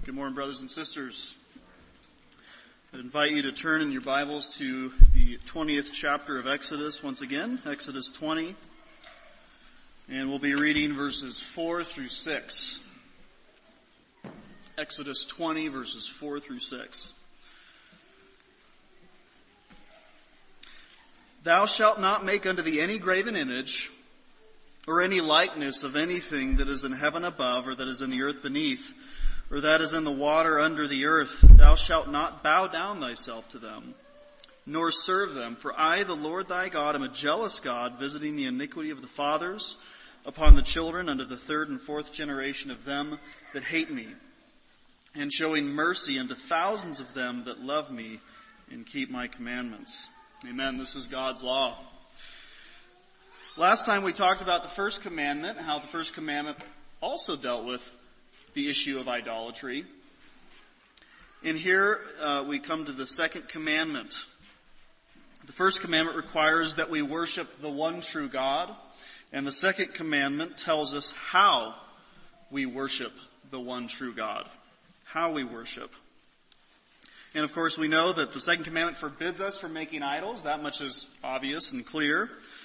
Good morning, brothers and sisters. I'd invite you to turn in your Bibles to the 20th chapter of Exodus once again, Exodus 20. And we'll be reading verses 4 through 6. Exodus 20, verses 4 through 6. Thou shalt not make unto thee any graven image, or any likeness of anything that is in heaven above, or that is in the earth beneath, or that is in the water under the earth. Thou shalt not bow down thyself to them, nor serve them. For I, the Lord thy God, am a jealous God, visiting the iniquity of the fathers upon the children unto the third and fourth generation of them that hate me, and showing mercy unto thousands of them that love me and keep my commandments. Amen. This is God's law. Last time we talked about the first commandment, how the first commandment also dealt with the issue of idolatry. And here we come to the second commandment. The first commandment requires that we worship the one true God, and the second commandment tells us how we worship the one true God. How we worship. And of course we know that the second commandment forbids us from making idols. That much is obvious and clear.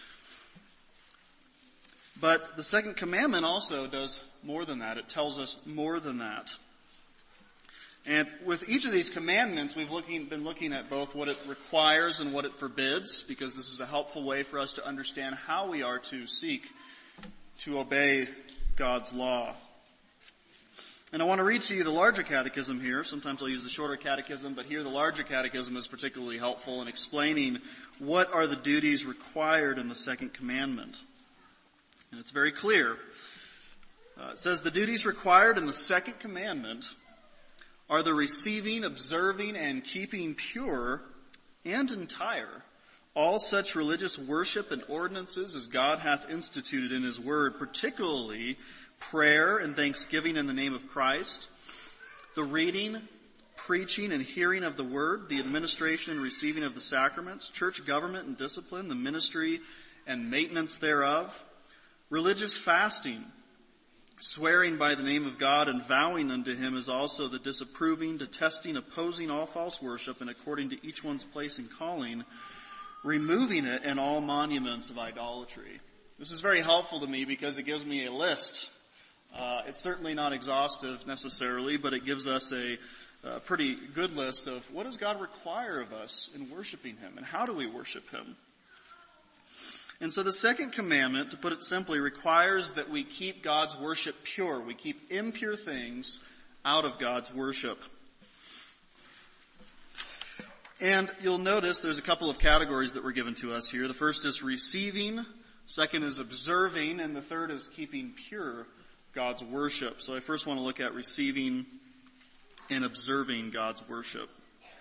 But the second commandment also does more than that. It tells us more than that. And with each of these commandments, we've been looking at both what it requires and what it forbids, because this is a helpful way for us to understand how we are to seek to obey God's law. And I want to read to you the larger catechism here. Sometimes I'll use the shorter catechism, but here the larger catechism is particularly helpful in explaining what are the duties required in the second commandment. And it's very clear. It says the duties required in the second commandment are the receiving, observing, and keeping pure and entire all such religious worship and ordinances as God hath instituted in his word, particularly prayer and thanksgiving in the name of Christ, the reading, preaching, and hearing of the word, the administration and receiving of the sacraments, church government and discipline, the ministry and maintenance thereof, religious fasting, swearing by the name of God and vowing unto him, is also the disapproving, detesting, opposing all false worship, and according to each one's place and calling, removing it and all monuments of idolatry. This is very helpful to me because it gives me a list. It's certainly not exhaustive necessarily, but it gives us a pretty good list of what does God require of us in worshiping him, and how do we worship him. And so the second commandment, to put it simply, requires that we keep God's worship pure. We keep impure things out of God's worship. And you'll notice there's a couple of categories that were given to us here. The first is receiving, second is observing, and the third is keeping pure God's worship. So I first want to look at receiving and observing God's worship.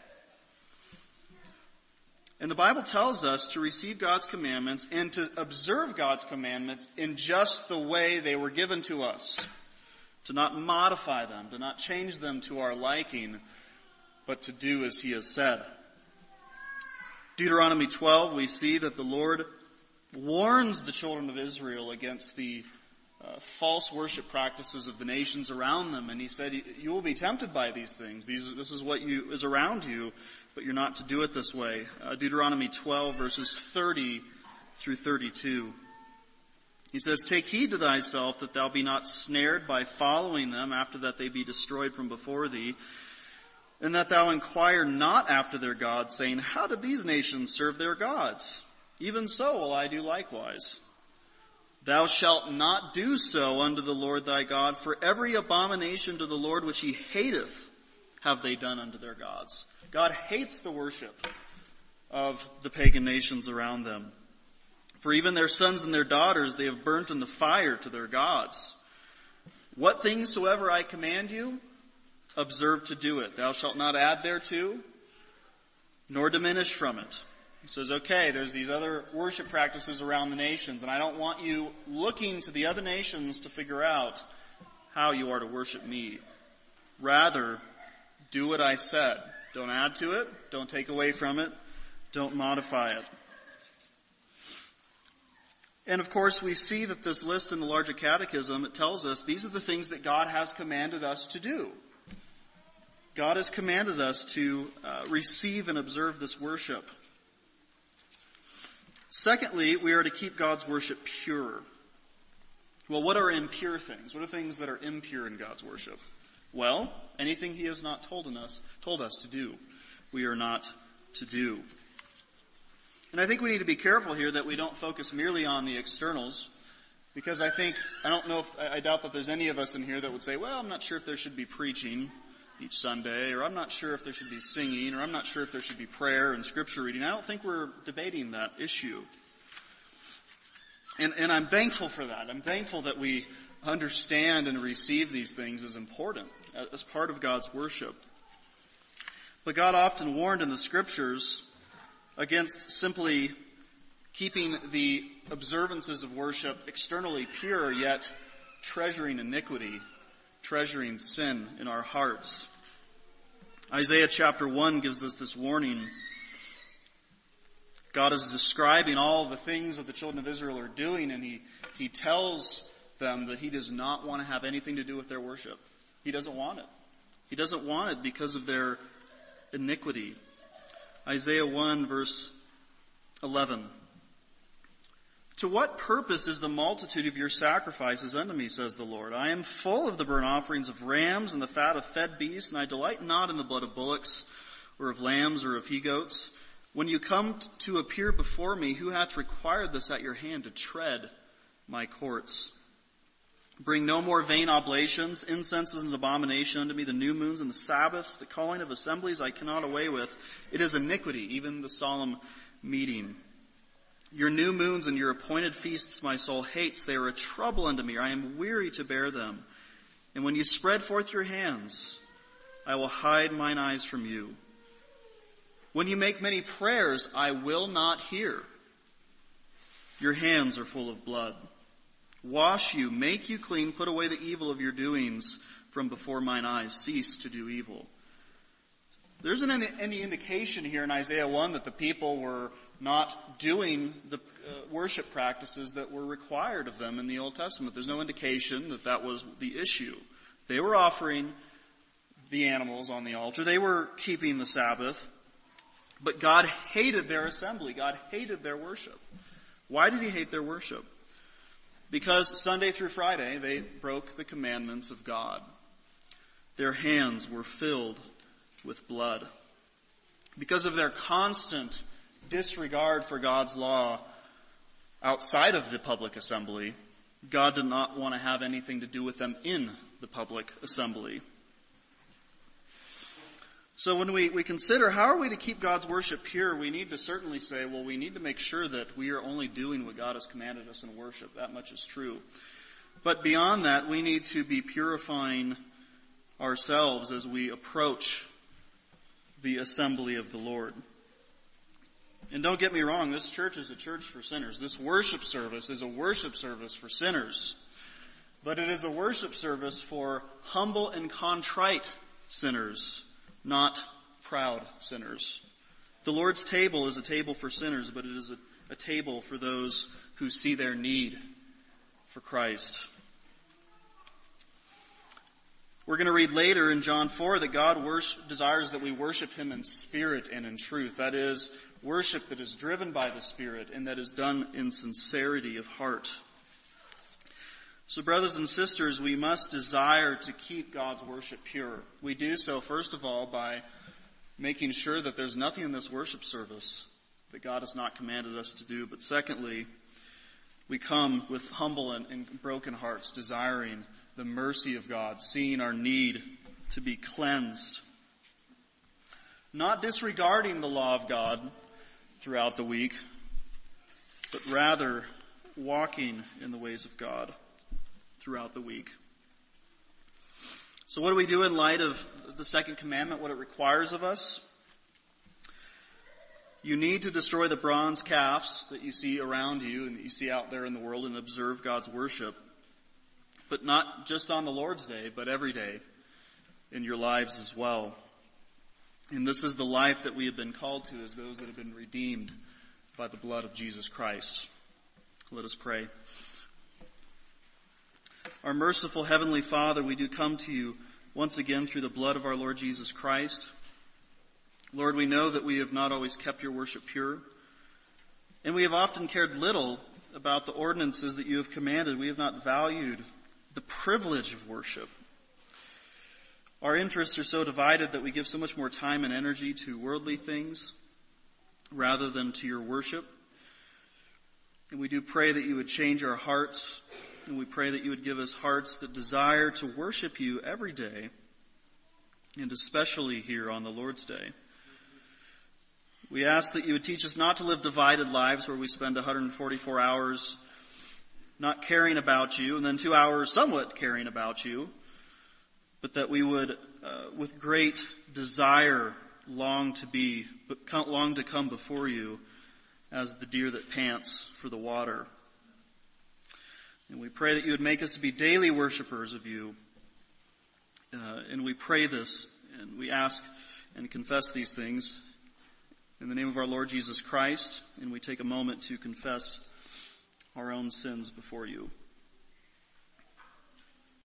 And the Bible tells us to receive God's commandments and to observe God's commandments in just the way they were given to us. To not modify them, to not change them to our liking, but to do as he has said. Deuteronomy 12, we see that the Lord warns the children of Israel against the false worship practices of the nations around them. And he said, you will be tempted by these things. This is what is around you, but you're not to do it this way. Deuteronomy 12, verses 30 through 32. He says, take heed to thyself that thou be not snared by following them after that they be destroyed from before thee, and that thou inquire not after their gods, saying, how did these nations serve their gods? Even so will I do likewise. Thou shalt not do so unto the Lord thy God, for every abomination to the Lord which he hateth have they done unto their gods. God hates the worship of the pagan nations around them. For even their sons and their daughters they have burnt in the fire to their gods. What things soever I command you, observe to do it. Thou shalt not add thereto, nor diminish from it. He says, okay, there's these other worship practices around the nations, and I don't want you looking to the other nations to figure out how you are to worship me. Rather, do what I said. Don't add to it. Don't take away from it. Don't modify it. And of course, we see that this list in the larger catechism, it tells us these are the things that God has commanded us to do. God has commanded us to receive and observe this worship. Secondly, we are to keep God's worship pure. Well, what are impure things? What are things that are impure in God's worship? Well, anything he has not told us to do, we are not to do. And I think we need to be careful here that we don't focus merely on the externals, because I doubt that there's any of us in here that would say, well, I'm not sure if there should be preaching each Sunday, or I'm not sure if there should be singing, or I'm not sure if there should be prayer and scripture reading. I don't think we're debating that issue. And I'm thankful for that. I'm thankful that we understand and receive these things as important, as part of God's worship. But God often warned in the scriptures against simply keeping the observances of worship externally pure, yet treasuring iniquity, treasuring sin in our hearts. Isaiah chapter 1 gives us this warning. God is describing all the things that the children of Israel are doing, and he tells them that he does not want to have anything to do with their worship. He doesn't want it. He doesn't want it because of their iniquity. Isaiah 1 verse 11. To what purpose is the multitude of your sacrifices unto me, says the Lord? I am full of the burnt offerings of rams and the fat of fed beasts, and I delight not in the blood of bullocks, or of lambs, or of he-goats. When you come to appear before me, who hath required this at your hand to tread my courts? Bring no more vain oblations, incenses and abomination unto me, the new moons and the Sabbaths, the calling of assemblies I cannot away with. It is iniquity, even the solemn meeting. Your new moons and your appointed feasts my soul hates. They are a trouble unto me. I am weary to bear them. And when you spread forth your hands, I will hide mine eyes from you. When you make many prayers, I will not hear. Your hands are full of blood. Wash you, make you clean, put away the evil of your doings from before mine eyes. Cease to do evil. There isn't any indication here in Isaiah 1 that the people were not doing the worship practices that were required of them in the Old Testament. There's no indication that that was the issue. They were offering the animals on the altar. They were keeping the Sabbath. But God hated their assembly. God hated their worship. Why did he hate their worship? Because Sunday through Friday, they broke the commandments of God. Their hands were filled with blood. Because of their constant disregard for God's law outside of the public assembly, God did not want to have anything to do with them in the public assembly. So when we consider how are we to keep God's worship pure, we need to certainly say, well, we need to make sure that we are only doing what God has commanded us in worship. That much is true. But beyond that, we need to be purifying ourselves as we approach the assembly of the Lord. And don't get me wrong, this church is a church for sinners. This worship service is a worship service for sinners. But it is a worship service for humble and contrite sinners, not proud sinners. The Lord's table is a table for sinners, but it is a table for those who see their need for Christ. We're going to read later in John 4 that God desires that we worship him in spirit and in truth. That is, worship that is driven by the Spirit and that is done in sincerity of heart. So brothers and sisters, we must desire to keep God's worship pure. We do so, first of all, by making sure that there's nothing in this worship service that God has not commanded us to do. But secondly, we come with humble and broken hearts, desiring the mercy of God, seeing our need to be cleansed. Not disregarding the law of God throughout the week, but rather walking in the ways of God throughout the week. So what do we do in light of the second commandment, what it requires of us? You need to destroy the bronze calves that you see around you and that you see out there in the world and observe God's worship. But not just on the Lord's Day, but every day in your lives as well. And this is the life that we have been called to as those that have been redeemed by the blood of Jesus Christ. Let us pray. Our merciful Heavenly Father, we do come to you once again through the blood of our Lord Jesus Christ. Lord, we know that we have not always kept your worship pure, and we have often cared little about the ordinances that you have commanded. We have not valued the privilege of worship. Our interests are so divided that we give so much more time and energy to worldly things rather than to your worship. And we do pray that you would change our hearts, and we pray that you would give us hearts that desire to worship you every day, and especially here on the Lord's Day. We ask that you would teach us not to live divided lives where we spend 144 hours not caring about you, and then 2 hours somewhat caring about you, but that we would, with great desire, long to come before you as the deer that pants for the water. And we pray that you would make us to be daily worshipers of you. And we pray this, and we ask and confess these things in the name of our Lord Jesus Christ, and we take a moment to confess our own sins before you.